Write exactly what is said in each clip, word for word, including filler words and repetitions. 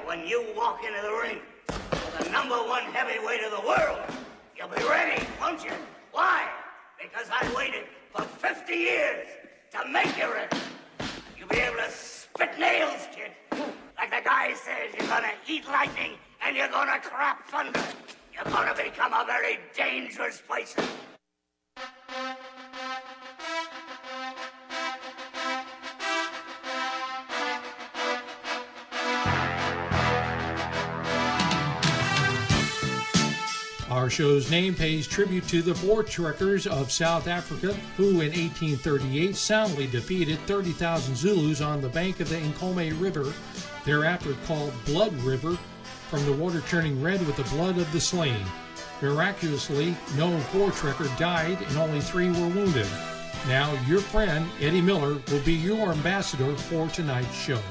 when you walk into the ring with the number one heavyweight of the world, you'll be ready, won't you? Why? Because I waited for fifty years to make you ready. You'll be able to spit nails, kid. Like the guy says, you're gonna eat lightning and you're gonna crap thunder. You're gonna become a very dangerous person. Our show's name pays tribute to the Voortrekkers of South Africa, who in eighteen thirty-eight soundly defeated thirty thousand Zulus on the bank of the Nkomo River, thereafter called Blood River, from the water turning red with the blood of the slain. Miraculously, no Voortrekker died and only three were wounded. Now, your friend, Eddie Miller, will be your ambassador for tonight's show.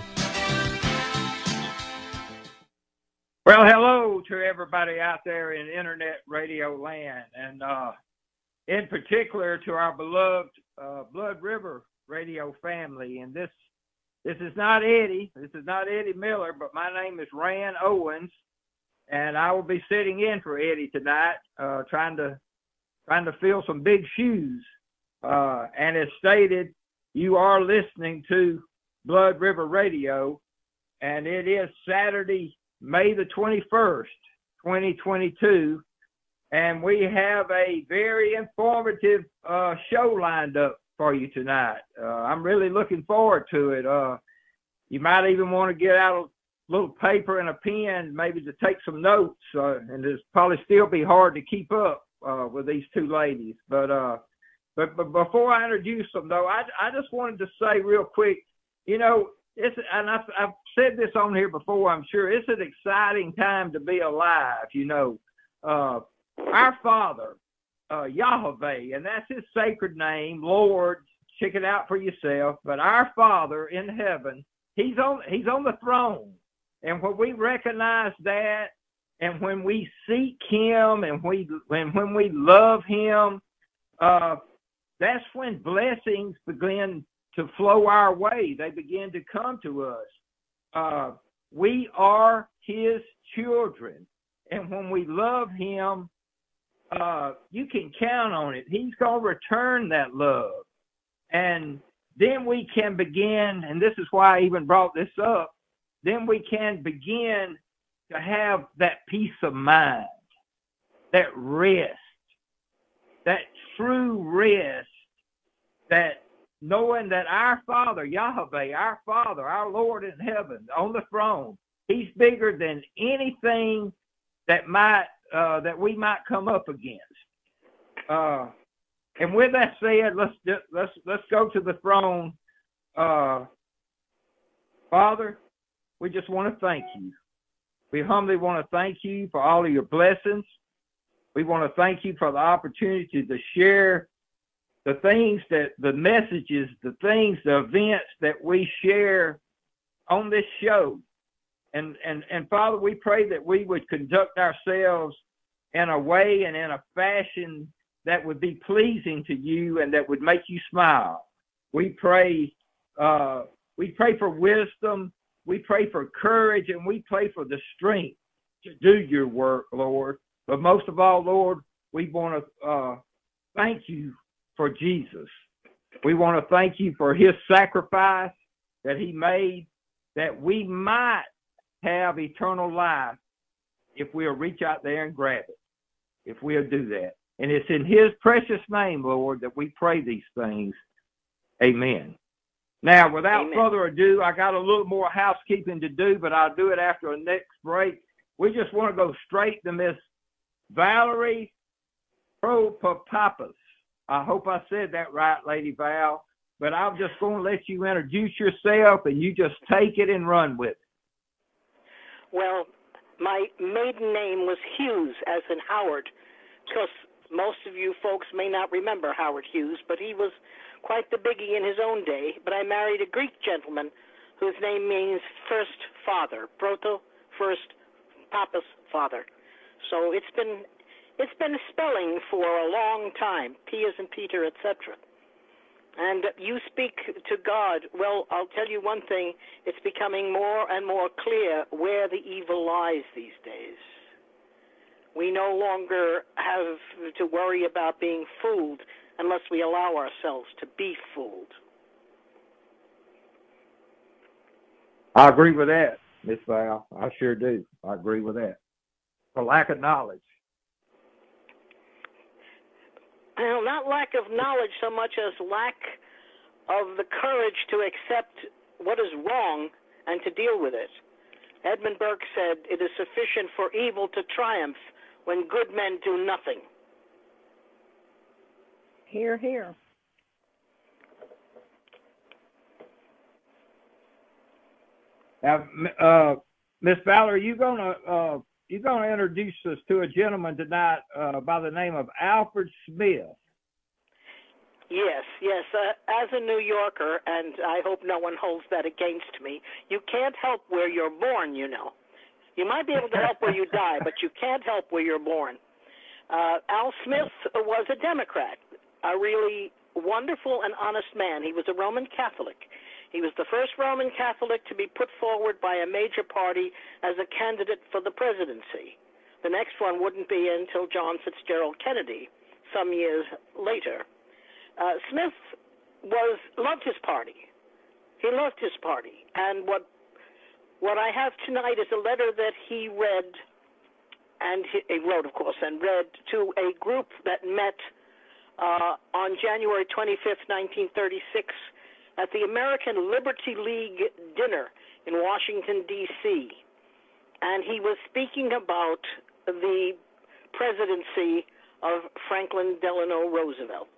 Well, hello to everybody out there in internet radio land, and uh, in particular to our beloved uh, Blood River radio family. And this this is not Eddie, this is not Eddie Miller, but my name is Rand Owens, and I will be sitting in for Eddie tonight, uh, trying to trying to fill some big shoes. Uh, and as stated, you are listening to Blood River Radio, and it is Saturday, May the twenty-first, twenty twenty-two, and we have a very informative uh, show lined up for you tonight. Uh, I'm really looking forward to it. Uh, you might even want to get out a little paper and a pen, maybe to take some notes, uh, and it's probably still be hard to keep up uh, with these two ladies. But, uh, but but before I introduce them, though, I, I just wanted to say real quick, you know, It's, and I've, I've said this on here before, I'm sure, it's an exciting time to be alive, you know. Uh, our Father, uh, Yahweh, and that's his sacred name, Lord, check it out for yourself, but our Father in heaven, he's on, he's on the throne. And when we recognize that, and when we seek him, and we, when, when we love him, uh, that's when blessings begin to flow our way. They begin to come to us. Uh, we are his children. And when we love him, uh, you can count on it. He's going to return that love. And then we can begin, and this is why I even brought this up, then we can begin to have that peace of mind, that rest, that true rest, that knowing that our Father, Yahweh, our Father, our Lord in heaven, on the throne, he's bigger than anything that might uh, that we might come up against. Uh, and with that said, let's let's let's go to the throne. Uh, Father, we just want to thank you. We humbly want to thank you for all of your blessings. We want to thank you for the opportunity to share the things that, the messages, the things, the events that we share on this show. And, and, and Father, we pray that we would conduct ourselves in a way and in a fashion that would be pleasing to you and that would make you smile. We pray, uh, we pray for wisdom, we pray for courage, and we pray for the strength to do your work, Lord. But most of all, Lord, we want to uh, thank you for Jesus. We want to thank you for his sacrifice that he made, that we might have eternal life if we'll reach out there and grab it, if we'll do that. And it's in his precious name, Lord, that we pray these things. Amen. Now, without Amen. further ado, I got a little more housekeeping to do, but I'll do it after a next break. We just want to go straight to Miss Valerie Propapas. I hope I said that right, Lady Val, but I'm just going to let you introduce yourself, and you just take it and run with it. Well, my maiden name was Hughes, as in Howard, because most of you folks may not remember Howard Hughes, but he was quite the biggie in his own day. But I married a Greek gentleman whose name means first father, proto, first, papas, father. So it's been it's been spelling for a long time, P as in Peter, et cetera. And you speak to God. Well, I'll tell you one thing. It's becoming more and more clear where the evil lies these days. We no longer have to worry about being fooled unless we allow ourselves to be fooled. I agree with that, Miss Val. I sure do. I agree with that. For lack of knowledge. Well, not lack of knowledge so much as lack of the courage to accept what is wrong and to deal with it. Edmund Burke said, "It is sufficient for evil to triumph when good men do nothing." Hear, hear. Now, uh, Miss Valerie, you gonna uh, you gonna introduce us to a gentleman tonight uh, by the name of Alfred Smith? Yes, yes. Uh, as a New Yorker, and I hope no one holds that against me, you can't help where you're born, you know. You might be able to help where you die, but you can't help where you're born. Uh, Al Smith was a Democrat, a really wonderful and honest man. He was a Roman Catholic. He was the first Roman Catholic to be put forward by a major party as a candidate for the presidency. The next one wouldn't be until John Fitzgerald Kennedy, some years later. Uh, Smith was loved his party. He loved his party. And what what I have tonight is a letter that he read, and he, he wrote, of course, and read to a group that met uh, on January twenty-fifth, nineteen thirty-six, at the American Liberty League dinner in Washington, D C And he was speaking about the presidency of Franklin Delano Roosevelt.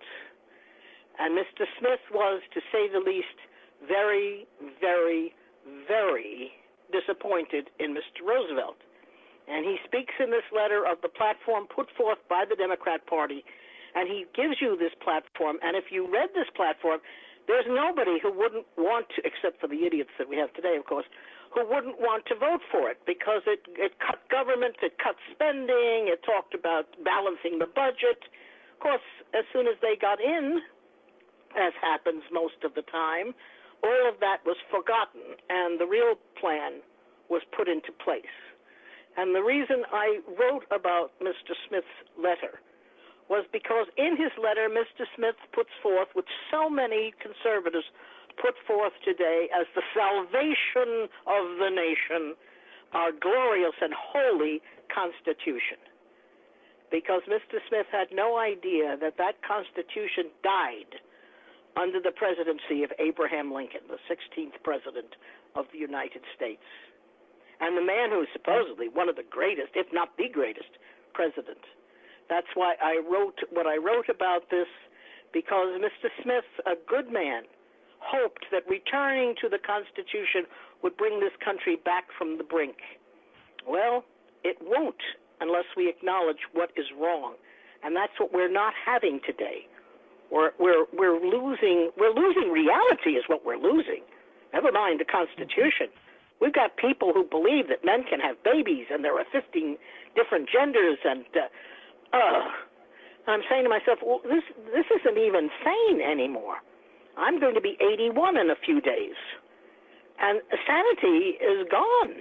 And Mister Smith was, to say the least, very, very, very disappointed in Mister Roosevelt. And he speaks in this letter of the platform put forth by the Democrat Party, and he gives you this platform. And if you read this platform, there's nobody who wouldn't want to, except for the idiots that we have today, of course, who wouldn't want to vote for it, because it, it cut government, it cut spending, it talked about balancing the budget. Of course, as soon as they got in, as happens most of the time, all of that was forgotten, and the real plan was put into place. And the reason I wrote about Mister Smith's letter was because in his letter, Mister Smith puts forth, which so many conservatives put forth today as the salvation of the nation, our glorious and holy Constitution. Because Mister Smith had no idea that that Constitution died under the presidency of Abraham Lincoln, the sixteenth president of the United States, and the man who is supposedly one of the greatest, if not the greatest, president. That's why I wrote what I wrote about this, because Mister Smith, a good man, hoped that returning to the Constitution would bring this country back from the brink. Well, it won't unless we acknowledge what is wrong, and that's what we're not having today. We're, we're, we're losing we're losing reality is what we're losing. Never mind the Constitution. We've got people who believe that men can have babies and there are fifteen different genders, and uh, uh, I'm saying to myself, well, this this isn't even sane anymore. I'm going to be eighty-one in a few days, and sanity is gone.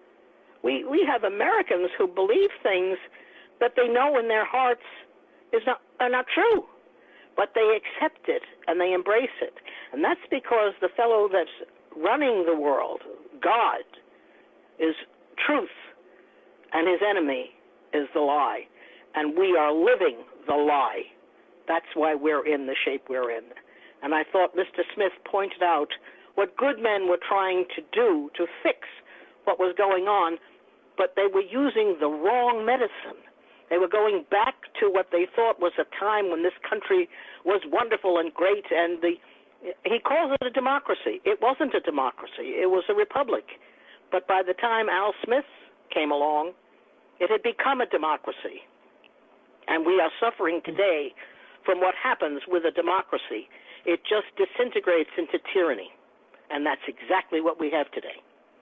We we have Americans who believe things that they know in their hearts is not are not true. But they accept it and they embrace it. And that's because the fellow that's running the world, God, is truth, and his enemy is the lie. And we are living the lie. That's why we're in the shape we're in. And I thought Mister Smith pointed out what good men were trying to do to fix what was going on, but they were using the wrong medicine. They were going back to what they thought was a time when this country was wonderful and great, and the he calls it a democracy. It wasn't a democracy. It was a republic. But by the time Al Smith came along, it had become a democracy. And we are suffering today from what happens with a democracy. It just disintegrates into tyranny, and that's exactly what we have today.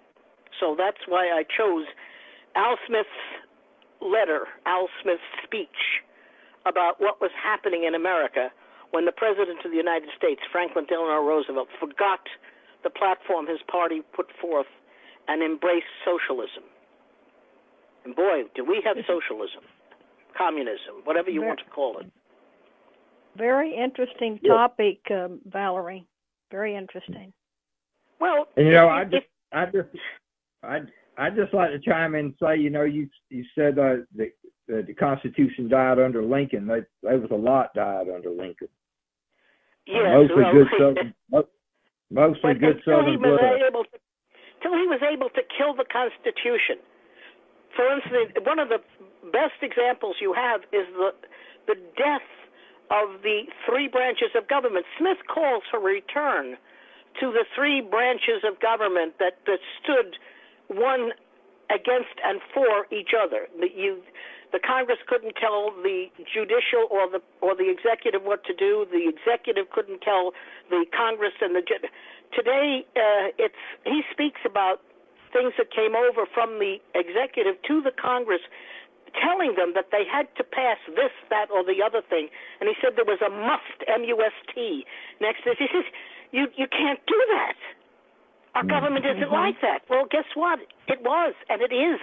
So that's why I chose Al Smith's letter, Al Smith's speech about what was happening in America when the President of the United States, Franklin Delano Roosevelt, forgot the platform his party put forth and embraced socialism. And boy, do we have socialism, communism, whatever you very, want to call it. Very interesting topic, um, Valerie. Very interesting. Well, and, you know, if, I just, if, I just, I, I just like to chime in and say, you know, you you said uh, the, the the Constitution died under Lincoln. They, there was a lot died under Lincoln. yes, mostly well, good Southern, mostly but good until he Southern was blood. able to, until he was able to kill the Constitution. For instance, one of the best examples you have is the the death of the three branches of government. Smith calls for return to the three branches of government that, that stood one against and for each other. The, you, the Congress couldn't tell the judicial or the or the executive what to do. The executive couldn't tell the Congress and the today. Uh, it's he speaks about things that came over from the executive to the Congress, telling them that they had to pass this, that, or the other thing. And he said there was a must, M U S T, next to it. He says, you, you can't do that. Our mm-hmm. government isn't mm-hmm. like that. Well, guess what? It was, and it is.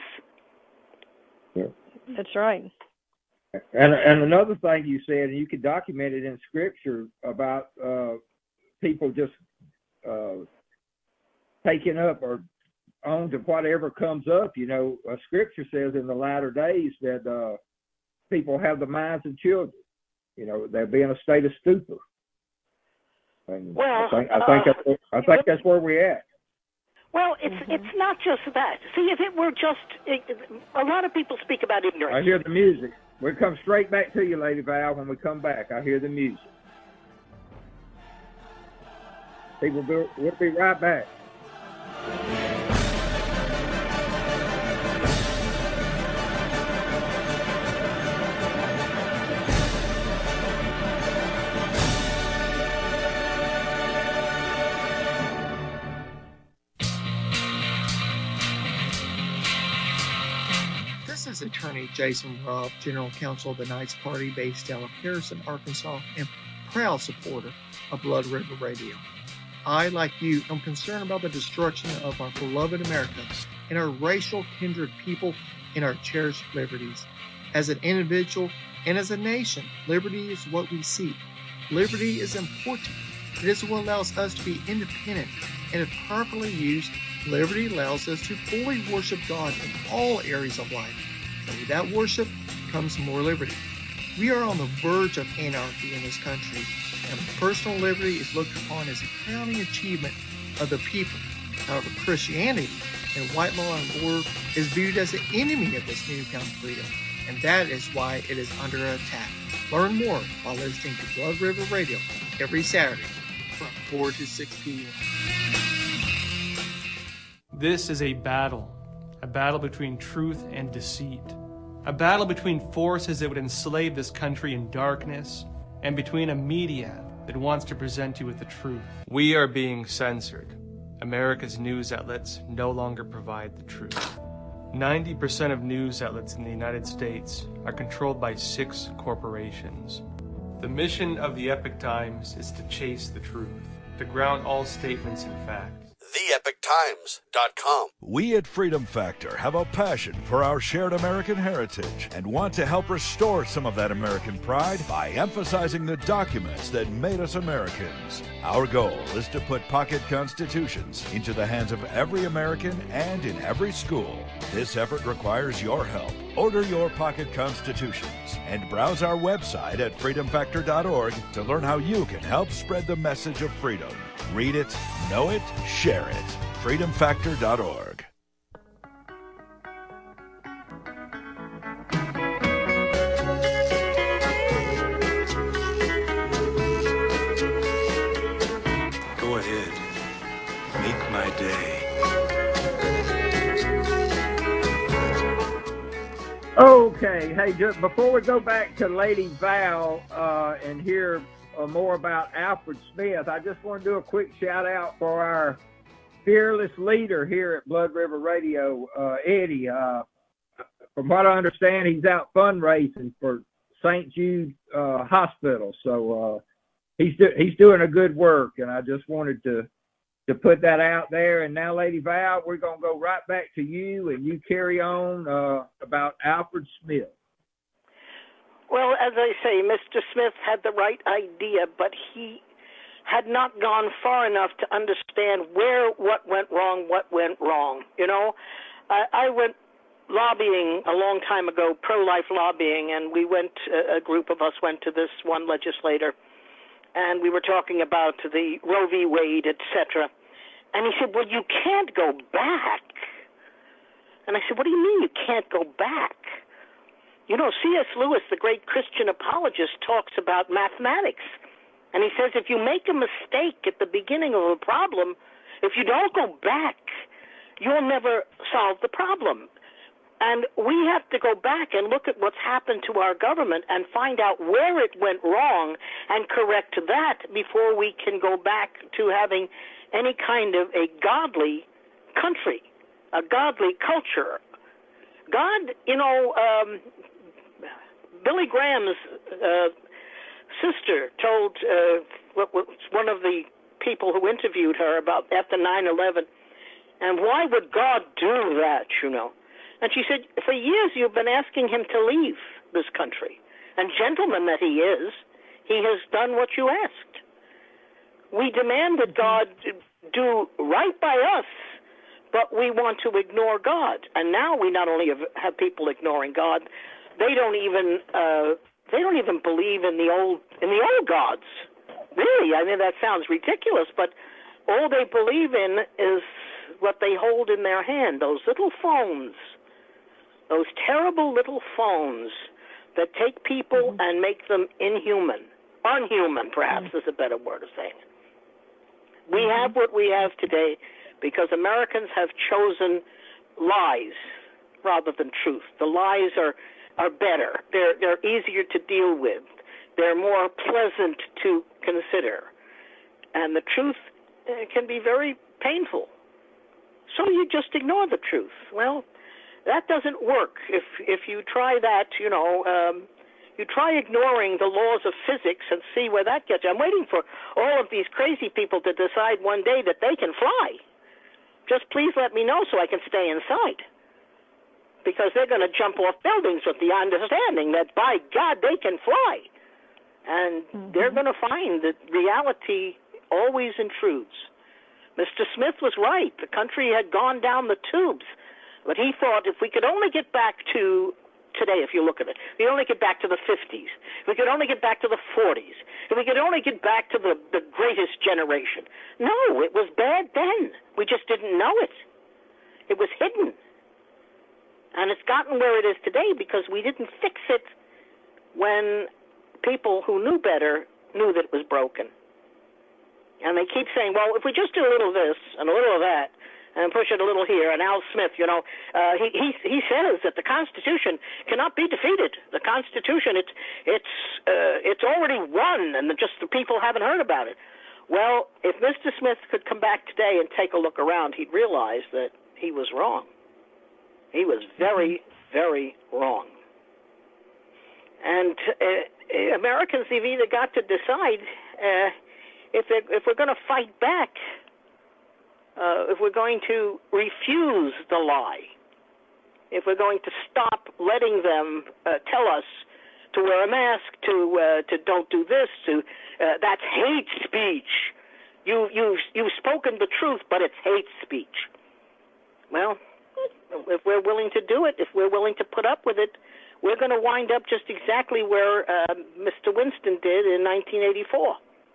Yeah. That's right. And and another thing you said, and you can document it in Scripture, about uh, people just uh, taking up or on to whatever comes up. You know, uh, Scripture says in the latter days that uh, people have the minds of children. You know, they'll be in a state of stupor. And well, I think I think, uh, that's, I think that's where we're at. Well, it's mm-hmm. it's not just that. See, if it were just it, a lot of people speak about ignorance. I hear the music. We'll come straight back to you, Lady Val, when we come back. I hear the music. People, will we'll be right back. This is Attorney Jason Robb, General Counsel of the Knights Party based out of Harrison, Arkansas, and proud supporter of Blood River Radio. I, like you, am concerned about the destruction of our beloved America and our racial kindred people and our cherished liberties. As an individual and as a nation, liberty is what we seek. Liberty is important. It is what allows us to be independent, and if properly used, liberty allows us to fully worship God in all areas of life. And with that worship comes more liberty. We are on the verge of anarchy in this country, and personal liberty is looked upon as a crowning achievement of the people. However, Christianity and white law and order is viewed as the enemy of this newfound freedom, and that is why it is under attack. Learn more by listening to Blood River Radio every Saturday from four to six p.m. This is a battle, a battle between truth and deceit, a battle between forces that would enslave this country in darkness, and between a media that wants to present you with the truth. We are being censored. America's news outlets no longer provide the truth. ninety percent of news outlets in the United States are controlled by six corporations. The mission of the Epoch Times is to chase the truth, to ground all statements in fact. the epoch times dot com. We at Freedom Factor have a passion for our shared American heritage and want to help restore some of that American pride by emphasizing the documents that made us Americans. Our goal is to put pocket constitutions into the hands of every American and in every school. This effort requires your help. Order your pocket constitutions and browse our website at freedom factor dot org to learn how you can help spread the message of freedom. Read it, know it, share it. freedom factor dot org. Go ahead. Make my day. Okay, hey, just before we go back to Lady Val uh, and hear uh, more about Alfred Smith, I just want to do a quick shout out for our fearless leader here at Blood River Radio, uh, Eddie. Uh, from what I understand, he's out fundraising for Saint Jude uh, Hospital. So uh, he's do, he's doing a good work, and I just wanted to to put that out there. And now, Lady Val, we're gonna go right back to you, and you carry on uh, about Alfred Smith. Well, as I say, Mister Smith had the right idea, but he had not gone far enough to understand where what went wrong, what went wrong. You know, I, I went lobbying a long time ago, pro-life lobbying, and we went, a group of us went to this one legislator, and we were talking about the Roe v. Wade, et cetera. And he said, well, you can't go back. And I said, what do you mean you can't go back? You know, C S Lewis, the great Christian apologist, talks about mathematics. And he says if you make a mistake at the beginning of a problem, if you don't go back, you'll never solve the problem. And we have to go back and look at what's happened to our government and find out where it went wrong and correct that before we can go back to having any kind of a godly country, a godly culture. God, you know, um, Billy Graham's uh, sister told uh, what was one of the people who interviewed her about after nine eleven, and why would God do that, you know? And she said, for years you've been asking him to leave this country. And gentleman that he is, he has done what you asked. We demand that God do right by us, but we want to ignore God. And now we not only have, have people ignoring God, they don't even uh, they don't even believe in the old in the old gods. Really, I mean, that sounds ridiculous, but all they believe in is what they hold in their hand, those little phones. Those terrible little phones that take people mm-hmm. and make them inhuman. Unhuman, perhaps, mm-hmm. is a better word of saying it. We mm-hmm. have what we have today because Americans have chosen lies rather than truth. The lies are, are better. They're, they're easier to deal with. They're more pleasant to consider. And the truth uh, can be very painful. So you just ignore the truth. Well, that doesn't work. If if you try that, you know, um, you try ignoring the laws of physics and see where that gets you. I'm waiting for all of these crazy people to decide one day that they can fly. Just please let me know so I can stay inside. Because they're going to jump off buildings with the understanding that, by God, they can fly. And mm-hmm. they're going to find that reality always intrudes. Mister Smith was right. The country had gone down the tubes. But he thought if we could only get back to today, if you look at it, if we only get back to the fifties, if we could only get back to the forties, if we could only get back to the, the greatest generation. No, it was bad then. We just didn't know it. It was hidden. And it's gotten where it is today because we didn't fix it when people who knew better knew that it was broken. And they keep saying, well, if we just do a little of this and a little of that, and push it a little here. And Al Smith, you know, uh, he, he he says that the Constitution cannot be defeated. The Constitution, it's it's uh, it's already won, and just the people haven't heard about it. Well, if Mister Smith could come back today and take a look around, he'd realize that he was wrong. He was very, very wrong. And uh, Americans have either got to decide uh, if they if we're going to fight back. Uh, if we're going to refuse the lie, if we're going to stop letting them uh, tell us to wear a mask, to uh, to don't do this, to uh, that's hate speech. You you you've spoken the truth, but it's hate speech. Well, if we're willing to do it, if we're willing to put up with it, we're going to wind up just exactly where uh, Mister Winston did in nineteen eighty-four.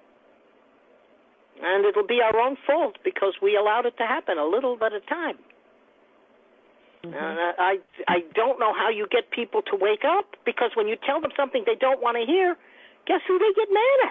And it'll be our own fault because we allowed it to happen a little at a time. Mm-hmm. And I, I don't know how you get people to wake up because when you tell them something they don't want to hear, guess who they get mad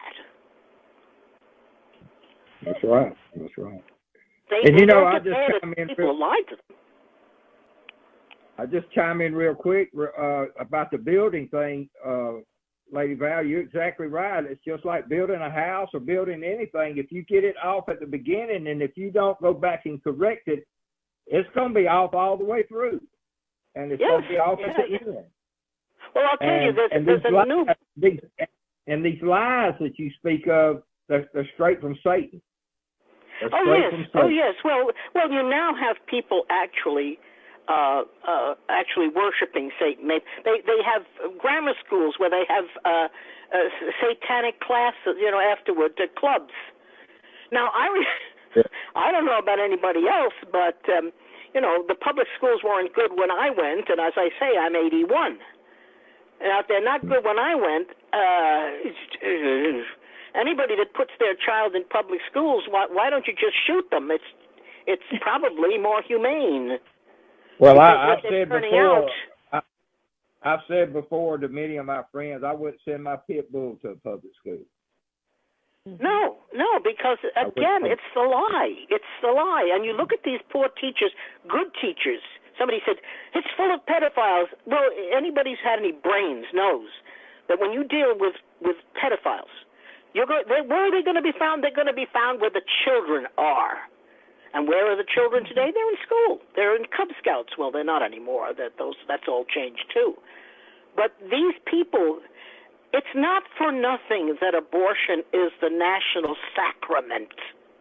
at? That's right. That's right. They, and they you know, don't I get just mad chime at in. People Real, lied to them. I just chime in real quick uh, about the building thing. Uh, Lady Val, you're exactly right. It's just like building a house or building anything. If you get it off at the beginning and if you don't go back and correct it, it's going to be off all the way through. And it's yes, going to be off yeah, at the yeah. end. Well, I'll tell and, you, there's, and there's a lies, new... these, and these lies that you speak of, they're, they're straight from Satan. They're Oh straight yes, from oh Satan. yes. Well, well, you now have people actually, uh, uh, actually worshiping Satan. They, they they have grammar schools where they have uh, uh, satanic classes, you know, afterward, uh, clubs. Now, I re- I don't know about anybody else, but um, you know, the public schools weren't good when I went, and as I say, I'm eighty-one. Now, if they're not good when I went, uh, anybody that puts their child in public schools, why, why don't you just shoot them? It's it's probably more humane. Well, I, Because I've what they're said turning before, out- I, I've said before to many of my friends, I wouldn't send my pit bull to a public school. No, no, because again, it's the lie. It's the lie. And you look at these poor teachers, good teachers. Somebody said, it's full of pedophiles. Well, anybody who's had any brains knows that when you deal with, with pedophiles, you're going, they, where are they going to be found? They're going to be found where the children are. And where are the children today? They're in school. They're in Cub Scouts. Well, they're not anymore. That those that's all changed too. But these people, it's not for nothing that abortion is the national sacrament.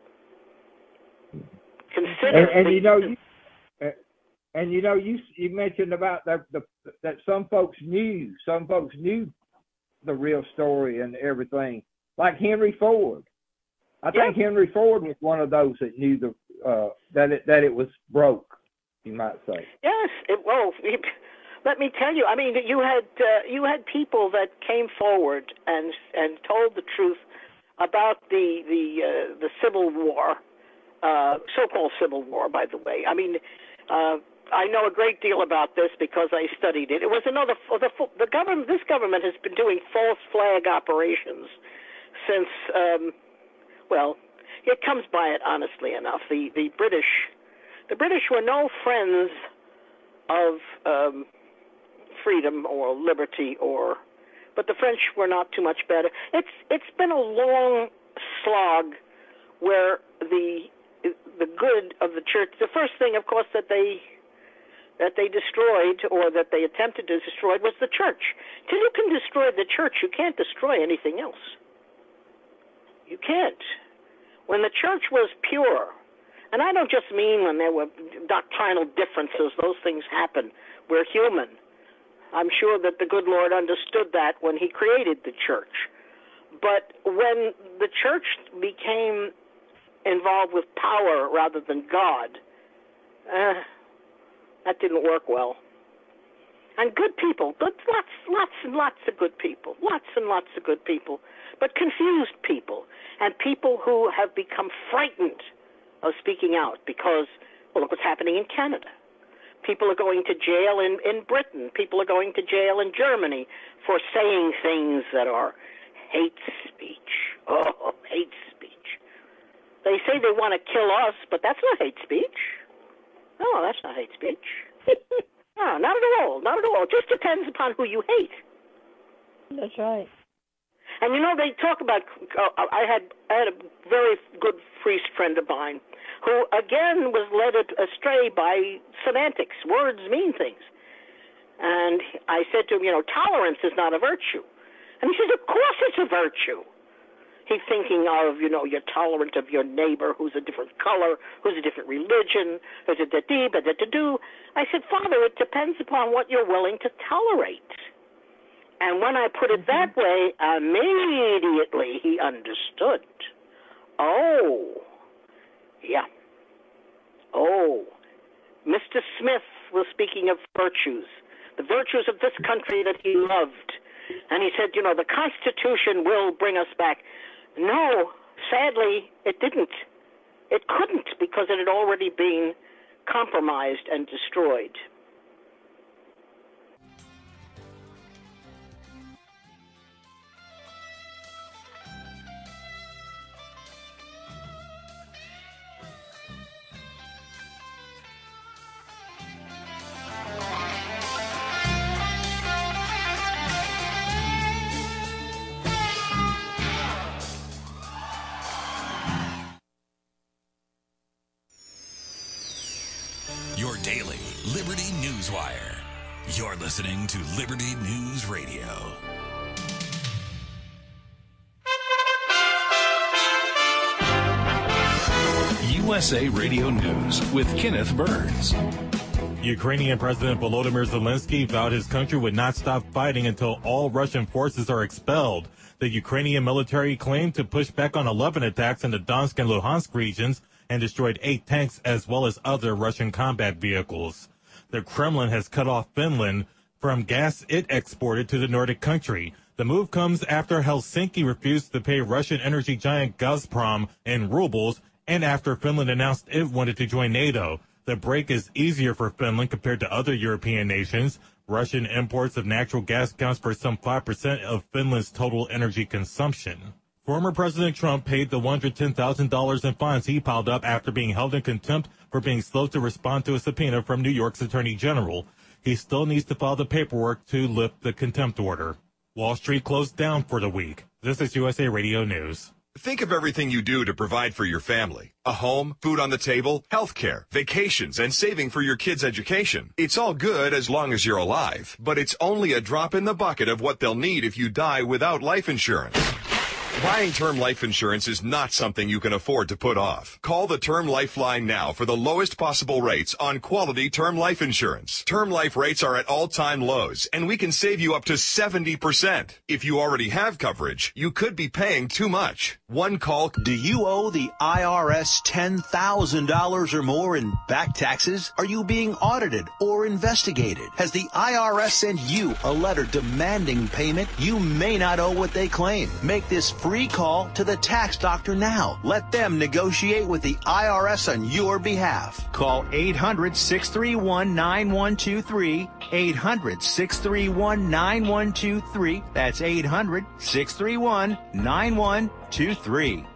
Consider And, and the, you know, you, and you know, you you mentioned about that the, that some folks knew, some folks knew the real story and everything, like Henry Ford. I Yeah. think Henry Ford was one of those that knew the uh, that it that it was broke, you might say. Yes. It, well, let me tell you. I mean, you had uh, you had people that came forward and and told the truth about the the uh, the Civil War, uh, so-called Civil War, by the way. I mean, uh, I know a great deal about this because I studied it. It was another the the government. This government has been doing false flag operations since. Um, well, it comes by it honestly enough. The the British, the British were no friends of um, freedom or liberty, or, but the French were not too much better. It's it's been a long slog where the the good of the church. The first thing, of course, that they that they destroyed or that they attempted to destroy was the church. Till you can destroy the church, you can't destroy anything else. You can't. When the church was pure, and I don't just mean when there were doctrinal differences, those things happen. We're human. I'm sure that the good Lord understood that when he created the church. But when the church became involved with power rather than God, uh, that didn't work well. And good people, but lots, lots and lots of good people, lots and lots of good people, but confused people, and people who have become frightened of speaking out because, well, look what's happening in Canada. People are going to jail in, in Britain. People are going to jail in Germany for saying things that are hate speech. Oh, hate speech. They say they want to kill us, but that's not hate speech. No, that's not hate speech. No, not at all, not at all. It just depends upon who you hate. That's right. And you know, they talk about, uh, I had I had a very good priest friend of mine who, again, was led astray by semantics. Words mean things. And I said to him, you know, tolerance is not a virtue. And he says, of course it's a virtue. He's thinking of, you know, you're tolerant of your neighbor who's a different color, who's a different religion, who's a da-dee, da-da-do. I said, Father, it depends upon what you're willing to tolerate. And when I put it that way, immediately he understood. Oh, yeah. Oh, Mister Smith was speaking of virtues, the virtues of this country that he loved. And he said, you know, the Constitution will bring us back. No, sadly, it didn't. It couldn't, because it had already been compromised and destroyed. Your daily Liberty News Wire. You're listening to Liberty News Radio. U S A Radio News with Kenneth Burns. Ukrainian President Volodymyr Zelensky vowed his country would not stop fighting until all Russian forces are expelled. The Ukrainian military claimed to push back on eleven attacks in the Donetsk and Luhansk regions and destroyed eight tanks as well as other Russian combat vehicles. The Kremlin has cut off Finland from gas it exported to the Nordic country. The move comes after Helsinki refused to pay Russian energy giant Gazprom in rubles and after Finland announced it wanted to join NATO. The break is easier for Finland compared to other European nations. Russian imports of natural gas accounts for some five percent of Finland's total energy consumption. Former President Trump paid the one hundred ten thousand dollars in fines he piled up after being held in contempt for being slow to respond to a subpoena from New York's Attorney General. He still needs to file the paperwork to lift the contempt order. Wall Street closed down for the week. This is U S A Radio News. Think of everything you do to provide for your family. A home, food on the table, healthcare, vacations, and saving for your kids' education. It's all good as long as you're alive, but it's only a drop in the bucket of what they'll need if you die without life insurance. Buying term life insurance is not something you can afford to put off. Call the Term Lifeline now for the lowest possible rates on quality term life insurance. Term life rates are at all-time lows, and we can save you up to seventy percent. If you already have coverage, you could be paying too much. One call. Do you owe the I R S ten thousand dollars or more in back taxes? Are you being audited or investigated? Has the I R S sent you a letter demanding payment? You may not owe what they claim. Make this free call to the tax doctor now. Let them negotiate with the I R S on your behalf. Call eight hundred, six three one, nine one two three, eight hundred, six three one, nine one two three. That's eight hundred, six three one, nine one two three.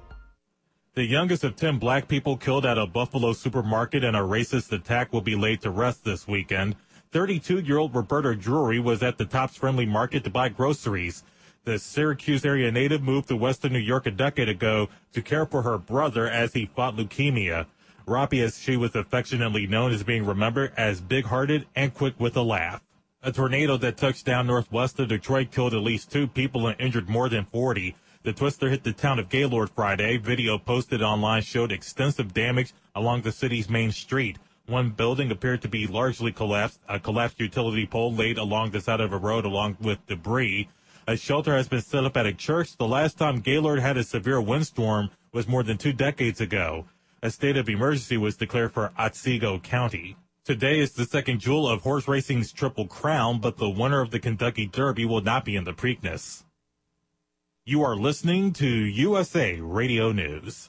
The youngest of ten black people killed at a Buffalo supermarket in a racist attack will be laid to rest this weekend. thirty-two-year-old Roberta Drury was at the Tops Friendly Market to buy groceries. The Syracuse area native moved to western New York a decade ago to care for her brother as he fought leukemia. Robbie, as she was affectionately known, is being remembered as big-hearted and quick with a laugh. A tornado that touched down northwest of Detroit killed at least two people and injured more than forty. The twister hit the town of Gaylord Friday. Video posted online showed extensive damage along the city's main street. One building appeared to be largely collapsed. A collapsed utility pole laid along the side of a road along with debris. A shelter has been set up at a church. The last time Gaylord had a severe windstorm was more than two decades ago. A state of emergency was declared for Otsego County. Today is the second jewel of horse racing's Triple Crown, but the winner of the Kentucky Derby will not be in the Preakness. You are listening to U S A Radio News.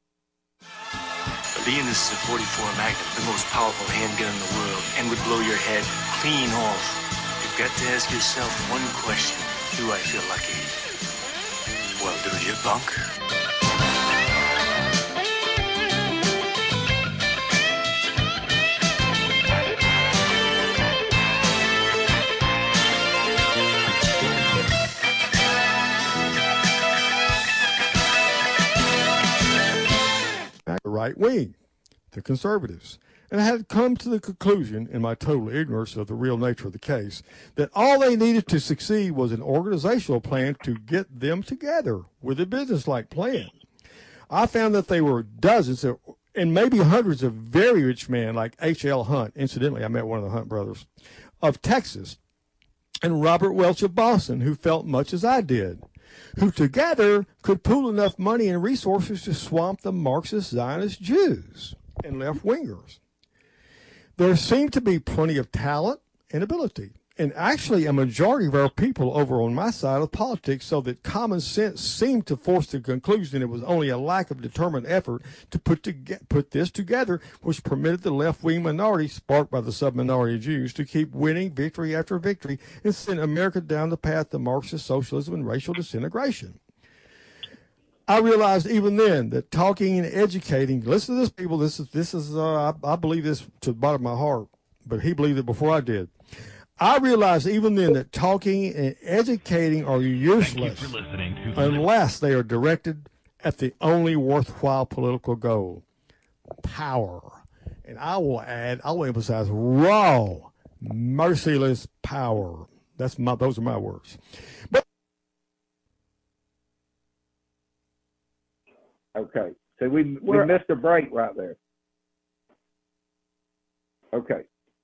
Being this is a forty-four Magnum, the most powerful handgun in the world, and would blow your head clean off. You've got to ask yourself one question. Do I feel lucky? Well, do you, punk? The right wing, the conservatives. And I had come to the conclusion, in my total ignorance of the real nature of the case, that all they needed to succeed was an organizational plan to get them together with a business-like plan. I found that there were dozens of, and maybe hundreds of very rich men like H L Hunt. Incidentally, I met one of the Hunt brothers of Texas, and Robert Welch of Boston, who felt much as I did, who together could pool enough money and resources to swamp the Marxist Zionist Jews and left-wingers. There seemed to be plenty of talent and ability, and actually a majority of our people over on my side of politics, so that common sense seemed to force the conclusion it was only a lack of determined effort to put to get, put this together, which permitted the left-wing minority, sparked by the sub-minority Jews, to keep winning victory after victory and send America down the path of Marxist socialism and racial disintegration. I realized even then that talking and educating, listen to this, people, this is, this is uh, I, I believe this to the bottom of my heart, but he believed it before I did. I realized even then that talking and educating are useless unless they are directed at the only worthwhile political goal, power. And I will add, I will emphasize raw, merciless power. That's my, those are my words. But Okay, So we we We're- missed a break right there. Okay.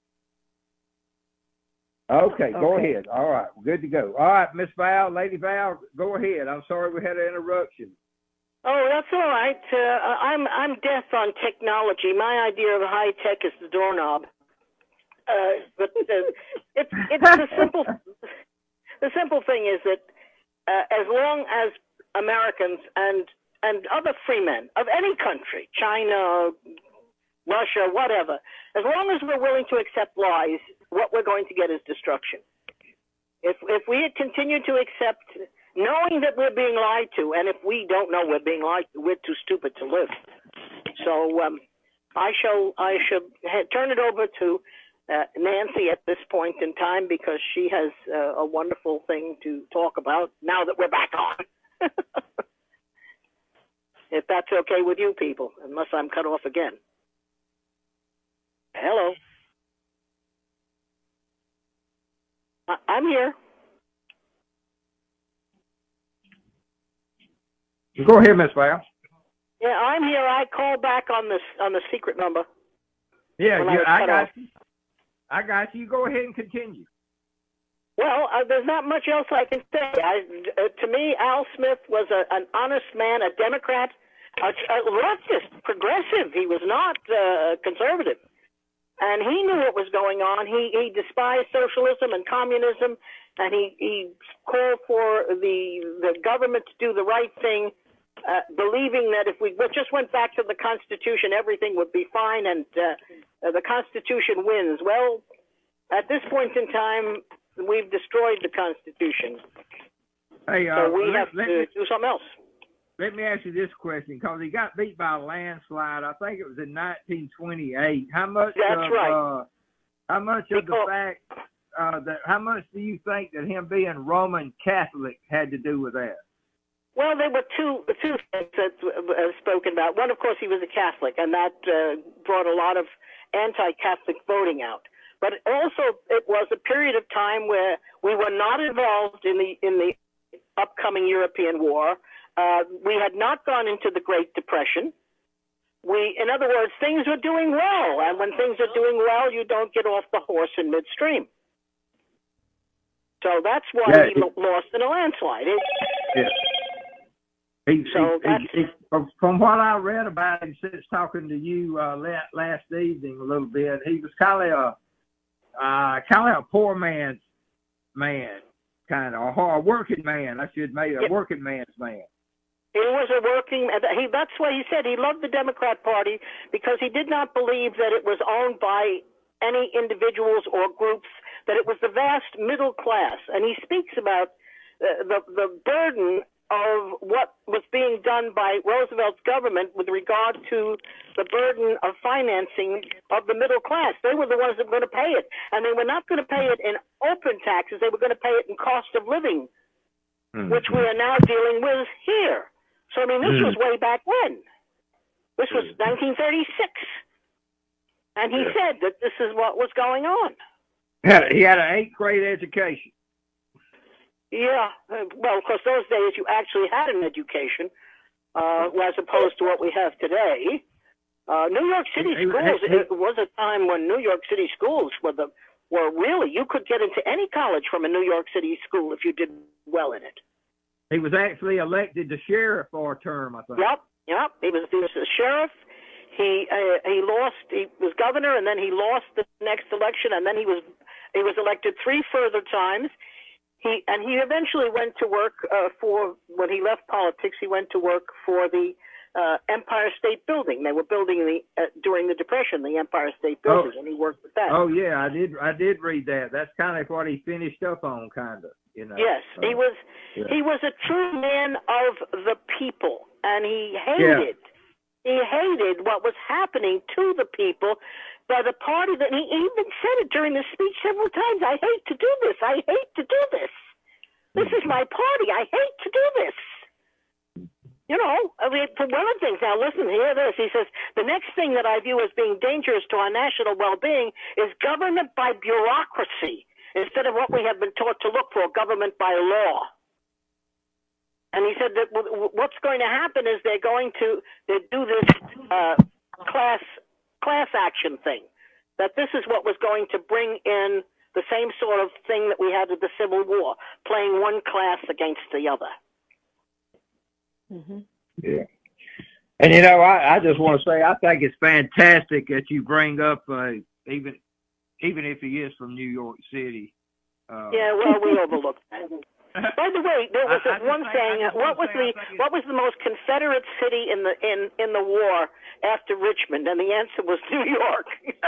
Okay, go Okay. ahead. All right, good to go. All right, Miss Val, Lady Val, go ahead. I'm sorry we had an interruption. Oh, that's all right. Uh, I'm I'm deaf on technology. My idea of high tech is the doorknob. Uh, but uh, it's it's the simple the simple thing is that uh, as long as Americans and and other free men of any country, China, Russia, whatever, as long as we're willing to accept lies, what we're going to get is destruction. If if we continue to accept, knowing that we're being lied to, and if we don't know we're being lied to, we're too stupid to live. So um, I shall I shall ha- turn it over to uh, Nancy at this point in time because she has uh, a wonderful thing to talk about now that we're back on. If that's okay with you people, unless I'm cut off again. Hello. I- I'm here. Go ahead, Miss Val. Yeah, I'm here. I call back on this on the secret number. Yeah, when I yeah, was I cut got off. you. I got you. Go ahead and continue. Well, uh, there's not much else I can say. I, uh, to me, Al Smith was a, an honest man, a Democrat, a, a leftist, progressive. He was not uh, conservative. And he knew what was going on. He, he despised socialism and communism, and he, he called for the, the government to do the right thing, uh, believing that if we just went back to the Constitution, everything would be fine, and uh, the Constitution wins. Well, at this point in time, we've destroyed the Constitution. Hey, uh, so we let, have let to me, do something else. Let me ask you this question, because he got beat by a landslide. I think it was in nineteen twenty-eight. How much? That's of, right. Uh, how much of the fact uh, that? How much do you think that him being Roman Catholic had to do with that? Well, there were two two things that uh, spoken about. One, of course, he was a Catholic, and that uh, brought a lot of anti-Catholic voting out. But also, it was a period of time where we were not involved in the in the upcoming European war. Uh, we had not gone into the Great Depression. We, in other words, things were doing well, and when things are doing well, you don't get off the horse in midstream. So that's why Yeah, he it- lo- lost in a landslide. It, Yeah. He, So he, he, he, from- from what I read about him since talking to you uh, last, last evening a little bit, he was kind of a uh, kind of a poor man's man, kind of a hard working man. I should make a Yep. working man's man. He was a working. He, that's why he said he loved the Democrat Party, because he did not believe that it was owned by any individuals or groups, that it was the vast middle class. And he speaks about uh, the the burden of what was being done by Roosevelt's government with regard to the burden of financing of the middle class. They were the ones that were going to pay it, and they were not going to pay it in open taxes. They were going to pay it in cost of living, which we are now dealing with here. So, I mean, this Mm. was way back when. This was nineteen thirty-six. And he Yeah. said that this is what was going on. Had- He had an eighth grade education. Yeah. uh, Well, of course, those days you actually had an education, uh, as opposed to what we have today. Uh, New York City He- he- schools, he- it was a time when New York City schools were the, were really, you could get into any college from a New York City school if you did well in it. He was actually elected the sheriff for a term, I think. Yep, yep. He was he was a sheriff. He uh, he lost. He was governor, and then he lost the next election, and then he was he was elected three further times. He and he eventually went to work uh, for when he left politics. He went to work for the uh, Empire State Building. They were building the uh, during the Depression, the Empire State Building, Oh. and he worked with that. Oh yeah, I did. I did read that. That's kind of what he finished up on, kind of. You know. Yes, Uh, he was yeah. he was a true man of the people, and he hated he hated what was happening to the people by the party that he even said it during the speech several times. I hate to do this. I hate to do this. This is my party. I hate to do this. You know, I mean, for one of the things, now listen, hear this. He says, the next thing that I view as being dangerous to our national well-being is government by bureaucracy, instead of what we have been taught to look for, government by law. And he said that what's going to happen is they're going to they do this uh, class class action thing. That this is what was going to bring in the same sort of thing that we had with the Civil War, playing one class against the other. Mm-hmm. Yeah. And, you know, I, I just want to say I think it's fantastic that you bring up, uh, even even if he is from New York City. Uh, yeah, well, we overlooked that. By the way, there was I, I one think, saying. What was the what was the most Confederate city in the in, in the war after Richmond? And the answer was New York.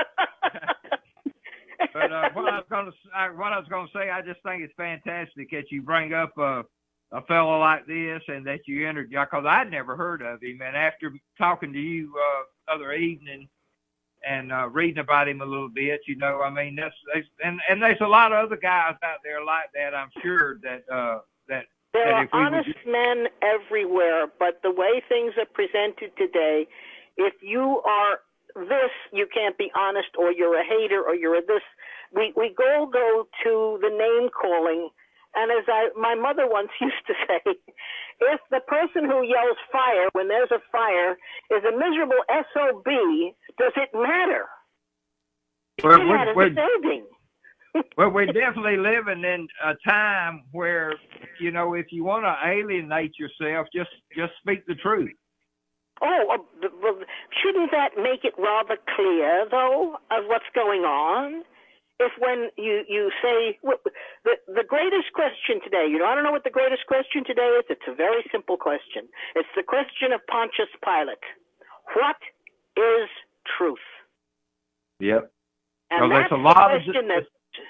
But uh, what I was going to what I was going to say, I just think it's fantastic that you bring up uh, a fellow like this and that you entered, because I'd never heard of him. And after talking to you uh, other evening and uh, reading about him a little bit, you know, I mean, that's, that's and and there's a lot of other guys out there like that. I'm sure that uh, that there that are if we honest would... men everywhere, but the way things are presented today, if you are this, you can't be honest, or you're a hater, or you're a this. We we go go to the name calling, and as I my mother once used to say, if the person who yells fire when there's a fire is a miserable S O B, does it matter? Well, It we're, matters we're, a building. well, we're definitely living in a time where, you know, if you want to alienate yourself, just just speak the truth. Oh, uh, well, shouldn't that make it rather clear, though, of what's going on? If when you, you say, well, the, the greatest question today, you know, I don't know what the greatest question today is. It's a very simple question. It's the question of Pontius Pilate. What is truth? Yep. And well, that's a lot the question of, that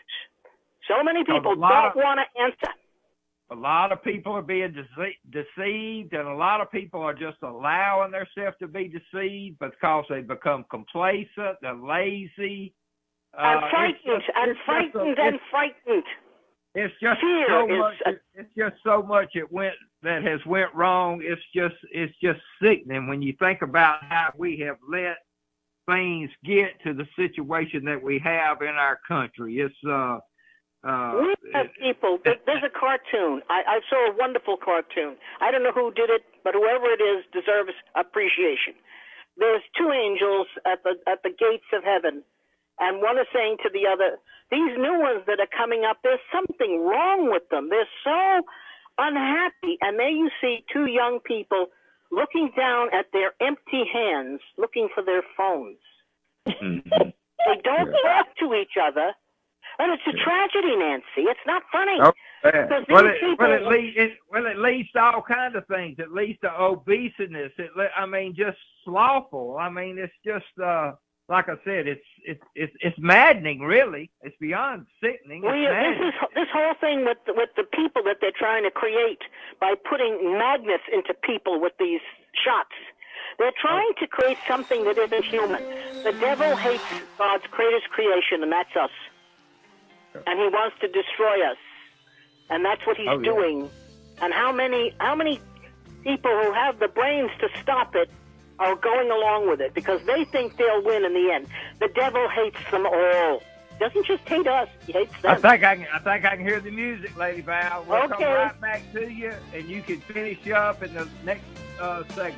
so many people don't of, want to answer. A lot of people are being dece- deceived, and a lot of people are just allowing themselves to be deceived because they become complacent, they're lazy. I'm uh, frightened. Just, I'm frightened and frightened. It's just Fear so is much. a, it's just so much it went that has went wrong. It's just it's just sickening when you think about how we have let things get to the situation that we have in our country. It's uh. Uh, we have people. There's a cartoon. I, I saw a wonderful cartoon. I don't know who did it, but whoever it is deserves appreciation. There's two angels at the at the gates of heaven, and one is saying to the other, "These new ones that are coming up, there's something wrong with them. They're so unhappy." And there you see two young people looking down at their empty hands, looking for their phones. They don't talk to each other. And it's a tragedy, Nancy. It's not funny. Oh, yeah. Well, it, people, well, it leads, it, well, it leads to all kinds of things. It leads to obesity. It, I mean, just slothful. I mean, it's just, uh, like I said, it's it's it's, it's maddening, really. It's beyond sickening. It's we, this, is, this whole thing with the, with the people that they're trying to create by putting magnets into people with these shots. They're trying to create something that isn't human. The devil hates God's greatest creation, and that's us. And he wants to destroy us, and that's what he's oh, yeah. doing. And how many how many people who have the brains to stop it are going along with it because they think they'll win in the end. The devil hates them all. Doesn't just hate us; he hates them. I think I can. I think I can hear the music, Lady Val. We'll okay. come right back to you, and you can finish up in the next uh, segment.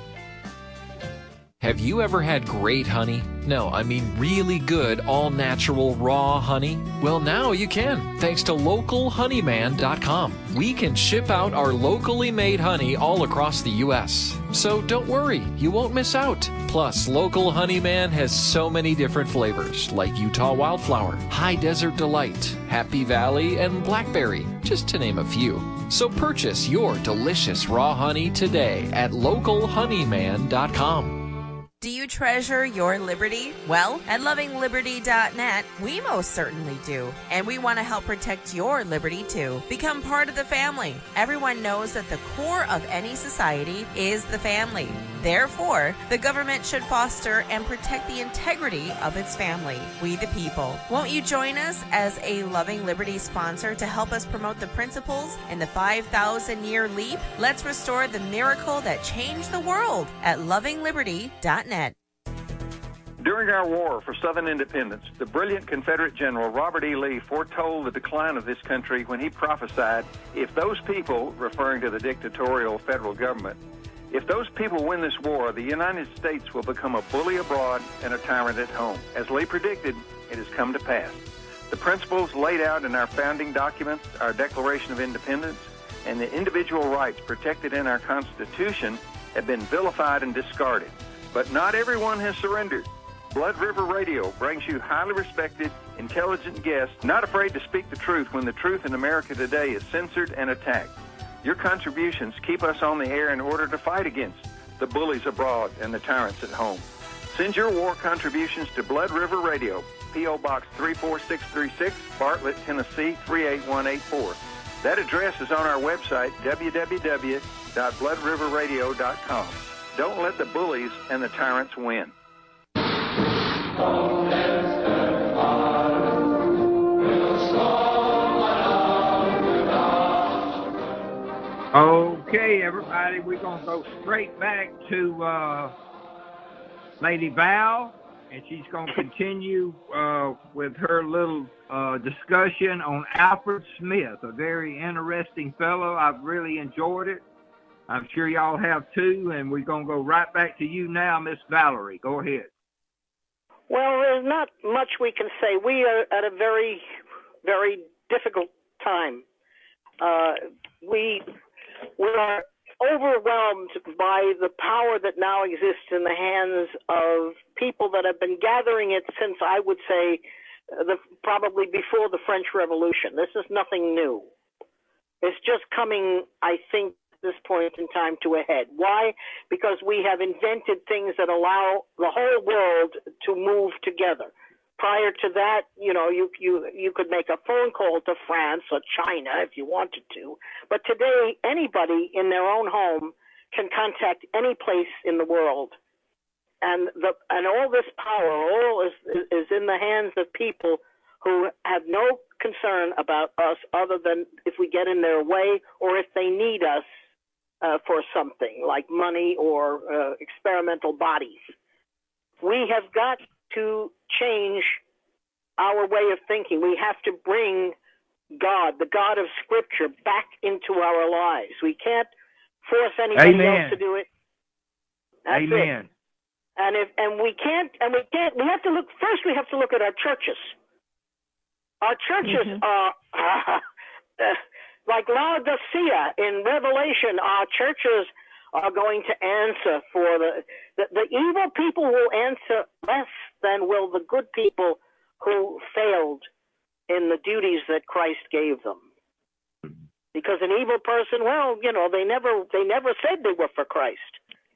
Have you ever had great honey? No, I mean really good, all-natural, raw honey? Well, now you can, thanks to local honeyman dot com. We can ship out our locally made honey all across the U S So don't worry, you won't miss out. Plus, Local Honeyman has so many different flavors, like Utah Wildflower, High Desert Delight, Happy Valley, and Blackberry, just to name a few. So purchase your delicious raw honey today at local honeyman dot com. Do you treasure your liberty? Well, at loving liberty dot net, we most certainly do. And we want to help protect your liberty, too. Become part of the family. Everyone knows that the core of any society is the family. Therefore, the government should foster and protect the integrity of its family, we the people. Won't you join us as a Loving Liberty sponsor to help us promote the principles in the five thousand year leap? Let's restore the miracle that changed the world at loving liberty dot net. During our war for Southern independence, the brilliant Confederate General Robert E. Lee foretold the decline of this country when he prophesied, if those people, referring to the dictatorial federal government, if those people win this war, the United States will become a bully abroad and a tyrant at home. As Lee predicted, it has come to pass. The principles laid out in our founding documents, our Declaration of Independence, and the individual rights protected in our Constitution have been vilified and discarded. But not everyone has surrendered. Blood River Radio brings you highly respected, intelligent guests, not afraid to speak the truth when the truth in America today is censored and attacked. Your contributions keep us on the air in order to fight against the bullies abroad and the tyrants at home. Send your war contributions to Blood River Radio, P O Box three four six three six, Bartlett, Tennessee three eight one eight four. That address is on our website, w w w dot blood river radio dot com. Don't let the bullies and the tyrants win. Okay, everybody, we're going to go straight back to uh, Lady Val, and she's going to continue uh, with her little uh, discussion on Alfred Smith, a very interesting fellow. I've really enjoyed it. I'm sure y'all have too, and we're going to go right back to you now, Miss Valerie. Go ahead. Well, there's not much we can say. We are at a very, very difficult time. Uh, we we are overwhelmed by the power that now exists in the hands of people that have been gathering it since, I would say, uh, the, probably before the French Revolution. This is nothing new. It's just coming, I think, this point in time to a head. Why? Because we have invented things that allow the whole world to move together. Prior to that, you know, you you you could make a phone call to France or China if you wanted to. But today, anybody in their own home can contact any place in the world, and the and all this power, all is is in the hands of people who have no concern about us other than if we get in their way or if they need us Uh, for something like money or uh, experimental bodies. We have got to change our way of thinking. We have to bring God, the God of Scripture, back into our lives. We can't force anybody Amen. else to do it. That's Amen. It. And if and we can't and we can't we have to look first. We have to look at our churches. Our churches mm-hmm. are. Uh, Like Laodicea in Revelation, our churches are going to answer for the, the, the evil people will answer less than will the good people who failed in the duties that Christ gave them. Because an evil person, well, you know, they never they never said they were for Christ.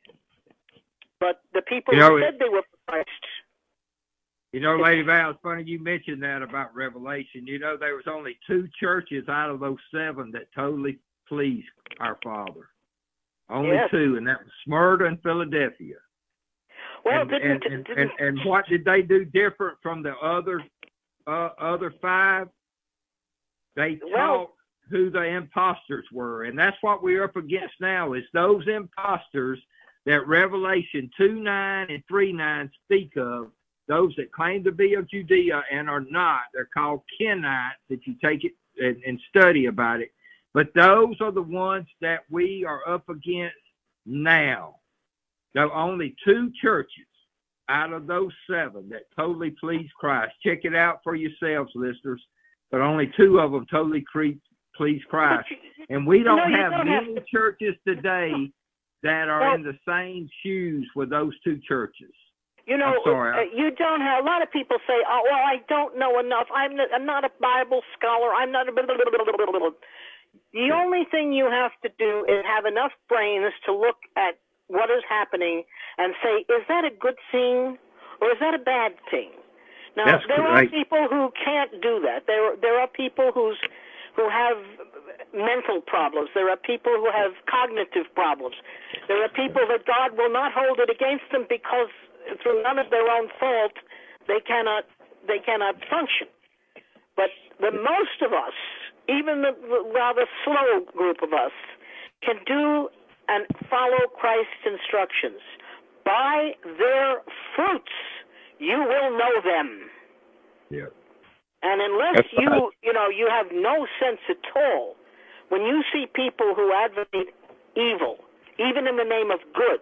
But the people you know, who said they were for Christ. You know, Lady Val, it's funny you mentioned that about Revelation. You know, there was only two churches out of those seven that totally pleased our Father. Only yes. two, and that was Smyrna and Philadelphia. Well, and, didn't, and, and, didn't, and, and what did they do different from the other uh, other five? They well, taught who the imposters were, and that's what we're up against now, is those imposters that Revelation two nine and three nine speak of. Those that claim to be of Judea and are not, they're called Kenites, if you take it and, and study about it. But those are the ones that we are up against now. There are only two churches out of those seven that totally please Christ. Check it out for yourselves, listeners. But only two of them totally please Christ. And we don't no, have don't many have churches today that are well, in the same shoes with those two churches. You know, sorry, uh, you don't have, a lot of people say, oh, well, I don't know enough. I'm not, I'm not a Bible scholar. I'm not a blah, blah, blah, blah, blah, blah. The only thing you have to do is have enough brains to look at what is happening and say, is that a good thing or is that a bad thing? Now, That's there great. are people who can't do that. There, there are people who's, who have mental problems. There are people who have cognitive problems. There are people that God will not hold it against them because through none of their own fault, they cannot they cannot function. But the most of us, even the rather slow group of us, can do and follow Christ's instructions. By their fruits you will know them. Yeah. And unless That's you, right. you know, you have no sense at all, when you see people who advocate evil, even in the name of good,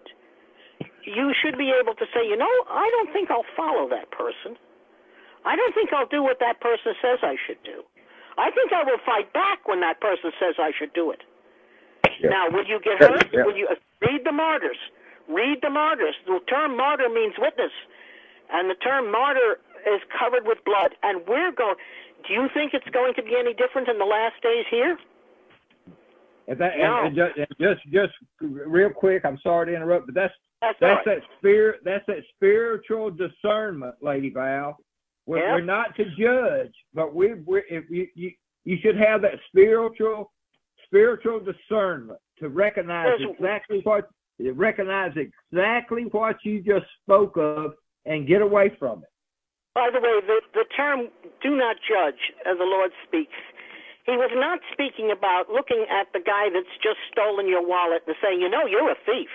you should be able to say, you know, I don't think I'll follow that person. I don't think I'll do what that person says I should do. I think I will fight back when that person says I should do it. Yeah. Now, will you get hurt? Yeah. Will you uh, read the martyrs? Read the martyrs. The term martyr means witness, and the term martyr is covered with blood. And we're going. Do you think it's going to be any different in the last days here? And, that, No. and, and just, and just, just real quick, I'm sorry to interrupt, but that's That's, that's all right. that spirit. That's that spiritual discernment, Lady Val. We're, Yeah. we're not to judge, but we we if you, you you should have that spiritual spiritual discernment to recognize There's- exactly what recognize exactly what you just spoke of and get away from it. By the way, the, the term do not judge, as the Lord speaks, he was not speaking about looking at the guy that's just stolen your wallet and saying, you know, you're a thief.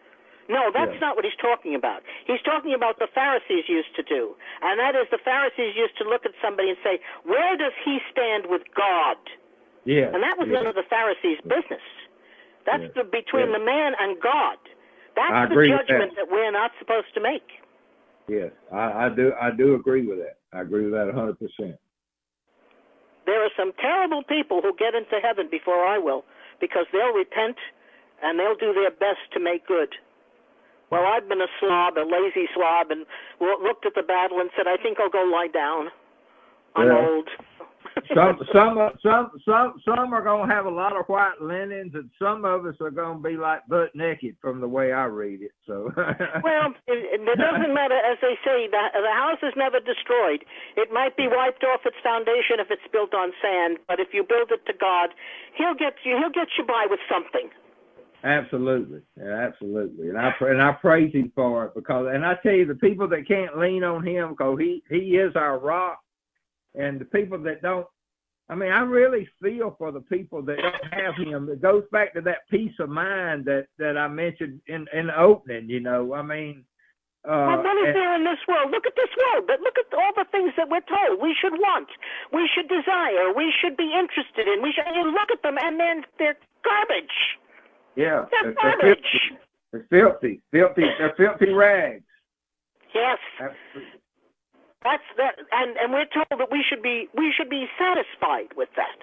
No, that's Yeah. not what he's talking about. He's talking about the Pharisees used to do. And that is the Pharisees used to look at somebody and say, where does he stand with God? Yeah. And that was yeah. none of the Pharisees' business. That's Yeah. the, between Yeah. the man and God. That's I the agree with judgment that. that we're not supposed to make. Yes, I, I do. I do agree with that. I agree with that a hundred percent. There are some terrible people who get into heaven before I will, because they'll repent and they'll do their best to make good. Well, I've been a slob, a lazy slob, and lo- looked at the battle and said, I think I'll go lie down. I'm Well, old. Some, some, some, some, some are going to have a lot of white linens, and some of us are going to be like butt naked, from the way I read it. So. Well, it, it doesn't matter. As they say, the, the house is never destroyed. It might be wiped off its foundation if it's built on sand, but if you build it to God, He'll get you. He'll get you by with something. Absolutely, yeah, absolutely, and I and I praise Him for it, because, and I tell you, the people that can't lean on Him, because He He is our rock, and the people that don't. I mean, I really feel for the people that don't have Him. It goes back to that peace of mind that, that I mentioned in, in the opening, you know. I mean, uh, Well, what is and- there in this world? Look at this world. But look at all the things that we're told we should want, we should desire, we should be interested in. We should. And you look at them, and then they're garbage. yeah, They're they're, they're garbage. filthy. They're filthy, filthy, they're filthy rags. Yes. Absolutely. That's that, and and we're told that we should be we should be satisfied with that.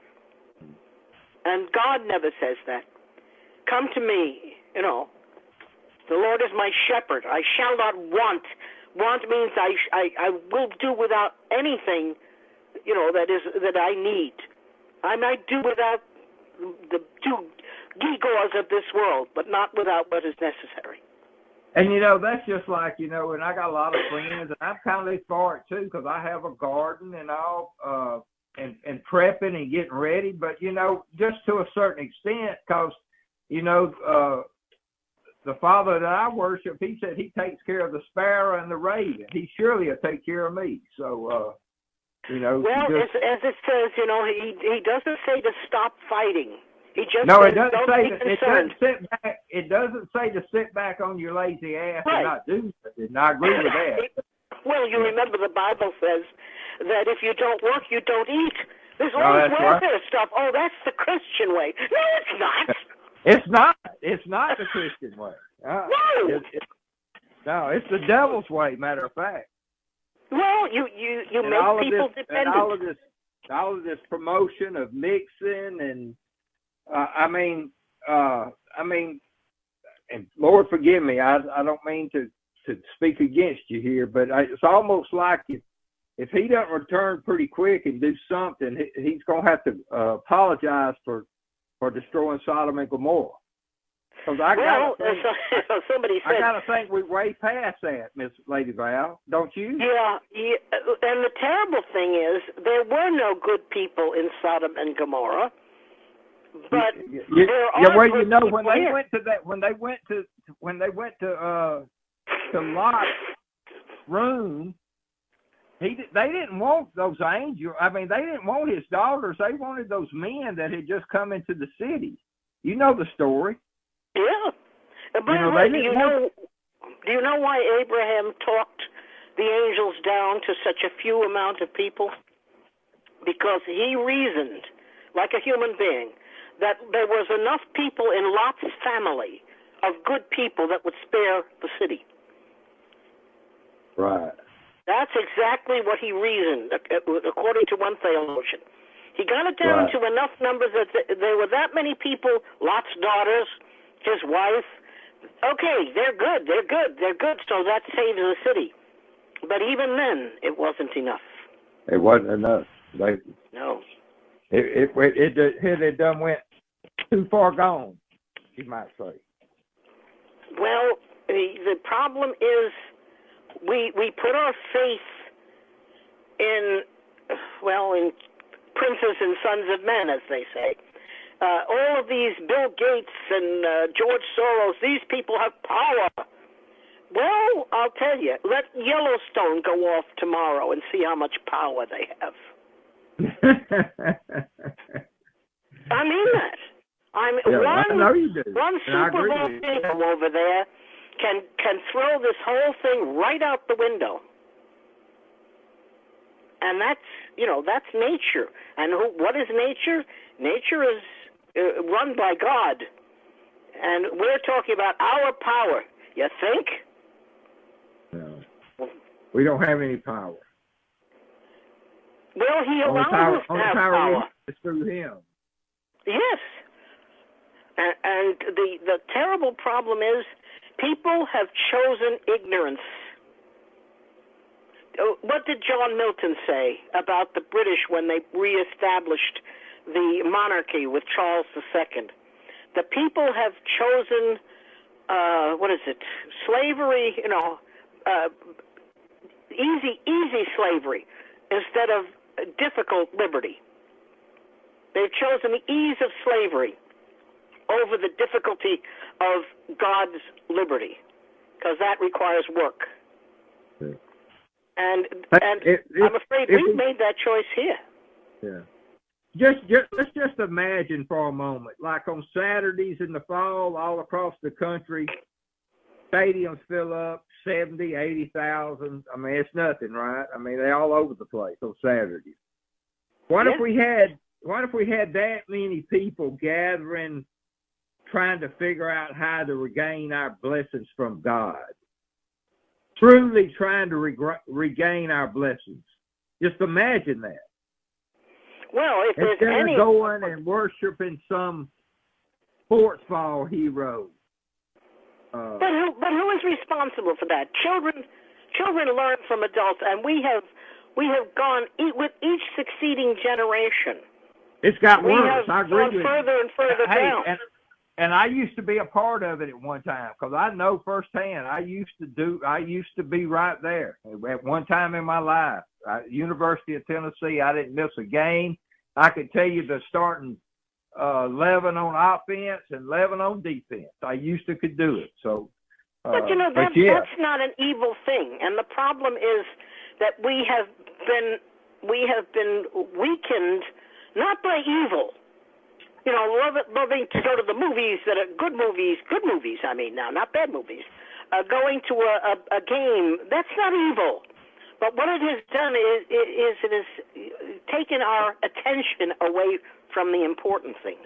And God never says that. Come to me, you know. The Lord is my shepherd. I shall not want. Want means I I, I will do without anything, you know, that is that I need. I might do without the two gewgaws of this world, but not without what is necessary. And, you know, that's just like, you know, and I got a lot of friends, and I'm kind of for it, too, because I have a garden and all, uh, and, and prepping and getting ready. But, you know, just to a certain extent, because, you know, uh, the Father that I worship, He said He takes care of the sparrow and the raven. He surely will take care of me. So, uh, you know. Well, just, as, as it says, you know, he he doesn't say to stop fighting. He just no, says, it doesn't don't say be that. It concerned. doesn't sit back. It doesn't say to sit back on your lazy ass Right. and not do something. And I agree with that. Well, you remember the Bible says that if you don't work, you don't eat. There's No, all this that's welfare right. stuff. Oh, that's the Christian way. No, it's not. It's not. It's not the Christian way. Uh, No. It, it, no, it's the devil's way. Matter of fact. Well, you you you And all make of people this, dependent. And all of this, all of this promotion of mixing, and uh, I mean, uh, I mean, and Lord forgive me, I I don't mean to to speak against you here, but I, it's almost like if if he doesn't return pretty quick and do something, he, he's gonna have to uh, apologize for for destroying Sodom and Gomorrah. Because I well, gotta think, uh, somebody I said. gotta think we're way past that, Miss Lady Val. Don't you? Yeah, yeah, and the terrible thing is there were no good people in Sodom and Gomorrah, but You- there yeah, are well, good you know, people when they here. went to that, when they went to, when they went to, uh, to Lot's room, he, di- they didn't want those angels. I mean, they didn't want his daughters. They wanted those men that had just come into the city. You know the story. Yeah. And by You know, the way, they do you didn't want- know do you know why Abraham talked the angels down to such a few amount of people? Because he reasoned, like a human being, that there was enough people in Lot's family of good people that would spare the city. Right. That's exactly what he reasoned, according to one theologian. He got it down Right. to enough numbers that th- there were that many people, Lot's daughters, his wife. Okay, they're good, they're good, they're good, so that saves the city. But even then, it wasn't enough. It wasn't enough. They, No. it, it, it, it, it, it done went too far gone, you might say. Well, the, the problem is we we put our faith in, well, in princes and sons of men, as they say. Uh, all of these Bill Gates and uh, George Soros, these people have power. Well, I'll tell you, let Yellowstone go off tomorrow and see how much power they have. I mean that. I mean, Yeah, one, I know you do. one And I super agree with you. volcano over there can can throw this whole thing right out the window. And that's, you know, that's nature. And who, what is nature? Nature is uh, run by God. And we're talking about our power. You think? No. We don't have any power. Well, he Only allows power, us to only have power we power. have is through him. Yes. And, and the, the terrible problem is people have chosen ignorance. Uh, What did John Milton say about the British when they reestablished the monarchy with Charles the Second? The people have chosen, uh, what is it, slavery, you know, uh, easy, easy slavery instead of difficult liberty. They've chosen the ease of slavery over the difficulty of God's liberty, because that requires work. Yeah. And But and if- if- I'm afraid if we've we- made that choice here. Yeah. Just, just let's just imagine for a moment, like on Saturdays in the fall, all across the country, stadiums fill up seventy, eighty thousand. I mean, it's nothing, right? I mean, they're all over the place on Saturdays. What Yeah. if we had? What if we had that many people gathering, trying to figure out how to regain our blessings from God? Truly trying to reg- regain our blessings. Just imagine that. Well, if there's Instead any of going and worshiping some sports ball hero. Uh, But who, but who is responsible for that? Children, children learn from adults, and we have, we have gone e- with each succeeding generation. it's got We worse. have I agree gone with further you. and further hey, down. And, and I used to be a part of it at one time because I know firsthand. I used to do. I used to be right there at one time in my life. I, University of Tennessee. I didn't miss a game. I could tell you the starting uh, eleven on offense and eleven on defense. I used to could do it. So. Uh, But you know but that yeah. that's not an evil thing, and the problem is that we have been we have been weakened not by evil. You know, love it, loving to go to the movies that are good movies, good movies. I mean, now not bad movies. Uh, going to a, a, a game, that's not evil. But what it has done is, is it has taken our attention away from the important things.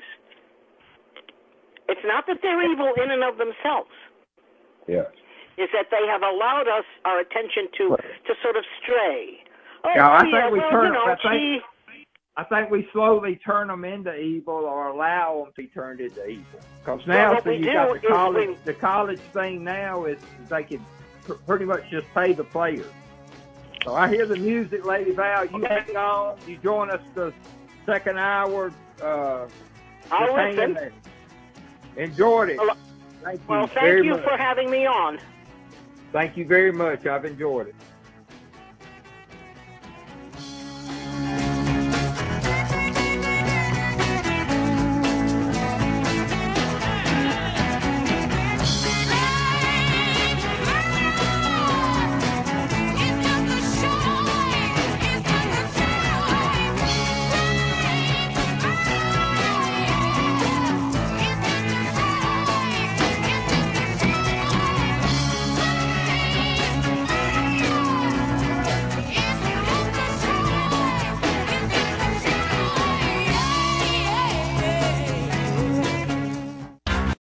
It's not that they're evil in and of themselves. Yeah. Is that they have allowed us our attention to to sort of stray. Oh, Yeah, I oh, think yeah, we well, turn- you know, I think- gee, I think we slowly turn them into evil or allow them to be turned into evil. Because Well, now, what see, we you do got the is college. we- The college thing now is they can pr- pretty much just pay the players. So I hear the music, Lady Val. You hang on. You join us the second hour. Uh, I'll just hang in listen. there. Enjoyed it. Well, Thank you well, thank very you much. for having me on. Thank you very much. I've enjoyed it.